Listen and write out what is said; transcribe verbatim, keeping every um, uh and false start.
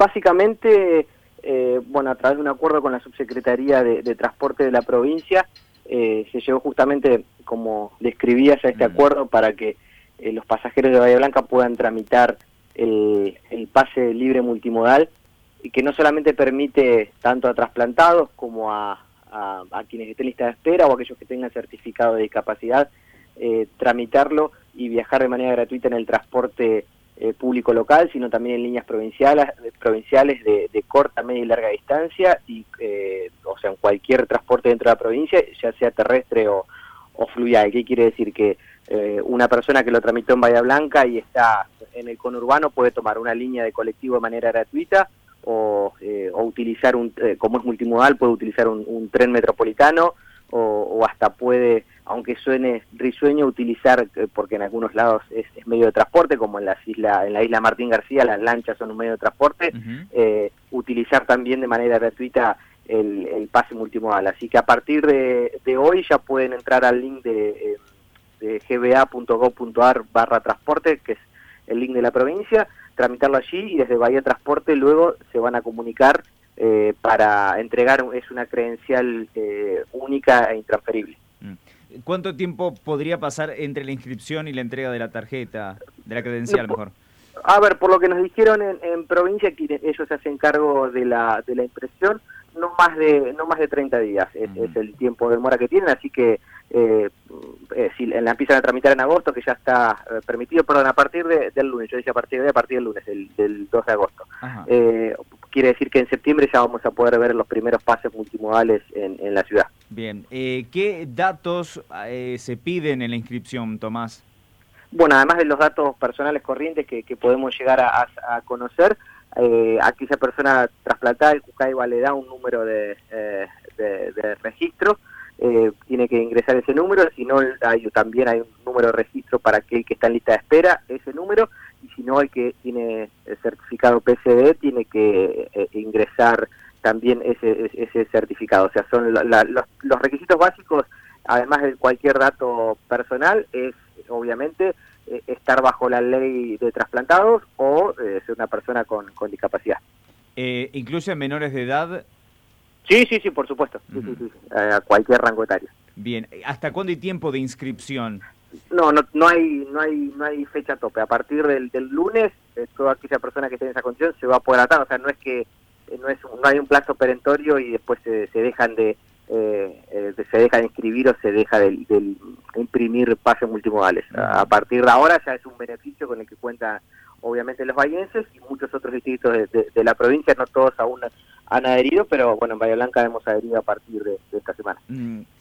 básicamente, eh, bueno, a través de un acuerdo con la Subsecretaría de, de Transporte de la provincia, eh, se llegó justamente, como describías, a este Mm. acuerdo para que eh, los pasajeros de Bahía Blanca puedan tramitar el, el pase libre multimodal, y que no solamente permite tanto a trasplantados como a, a, a quienes estén en lista de espera o aquellos que tengan certificado de discapacidad, eh, tramitarlo y viajar de manera gratuita en el transporte eh, público local, sino también en líneas provinciales, provinciales de, de corta, media y larga distancia, y eh, o sea, en cualquier transporte dentro de la provincia, ya sea terrestre o, o fluvial. ¿Qué quiere decir? Que eh, una persona que lo tramitó en Bahía Blanca y está en el conurbano puede tomar una línea de colectivo de manera gratuita, o, eh, o utilizar, un eh, como es multimodal, puede utilizar un, un tren metropolitano, o, o hasta puede, aunque suene risueño, utilizar, eh, porque en algunos lados es, es medio de transporte, como en, las isla, en la isla Martín García, las lanchas son un medio de transporte, uh-huh. eh, utilizar también de manera gratuita el, el pase multimodal. Así que a partir de, de hoy ya pueden entrar al link de, eh, de g b a punto gov punto a r barra transporte, que es el link de la provincia, tramitarlo allí, y desde Bahía Transporte luego se van a comunicar eh, para entregar, es una credencial eh, única e intransferible. ¿Cuánto tiempo podría pasar entre la inscripción y la entrega de la tarjeta, de la credencial, no, mejor? A ver, por lo que nos dijeron en, en provincia, que ellos se hacen cargo de la de la impresión, no más de no más de treinta días es, uh-huh. es el tiempo de demora que tienen, así que eh, eh, si la empiezan a tramitar en agosto, que ya está eh, permitido, perdón, a partir de, del lunes, yo decía a partir de a partir del lunes, del, del dos de agosto. Uh-huh. Eh, quiere decir que en septiembre ya vamos a poder ver los primeros pases multimodales en, en la ciudad. Bien, eh, ¿qué datos eh, se piden en la inscripción, Tomás? Bueno, además de los datos personales corrientes que, que podemos llegar a, a, a conocer, eh, aquella persona trasplantada, el Cucaiba le da un número de, eh, de, de registro, eh, tiene que ingresar ese número, si no hay, también hay un número de registro para aquel que está en lista de espera, ese número, y si no, el que tiene el certificado P C D tiene que eh, ingresar también ese, ese certificado. O sea, son la, la, los, los requisitos básicos, además de cualquier dato personal, es obviamente eh, estar bajo la ley de trasplantados o eh, ser una persona con, con discapacidad. Eh, ¿Incluye menores de edad? Sí, sí, sí, por supuesto, sí, uh-huh. sí, sí, sí, a cualquier rango etario. Bien, ¿hasta cuándo hay tiempo de inscripción? No, no, no hay, no hay, no hay fecha tope. A partir del, del lunes, eh, toda aquella persona que esté en esa condición se va a poder atar. O sea, no es que eh, no es, no hay un plazo perentorio y después se, se dejan de, eh, eh, se deja de inscribir o se deja de, de imprimir pases multimodales. Uh-huh. A partir de ahora ya es un beneficio con el que cuentan obviamente los bahienses y muchos otros distritos de, de, de la provincia. No todos aún han adherido, pero bueno, en Bahía Blanca hemos adherido a partir de, de esta semana. Mm.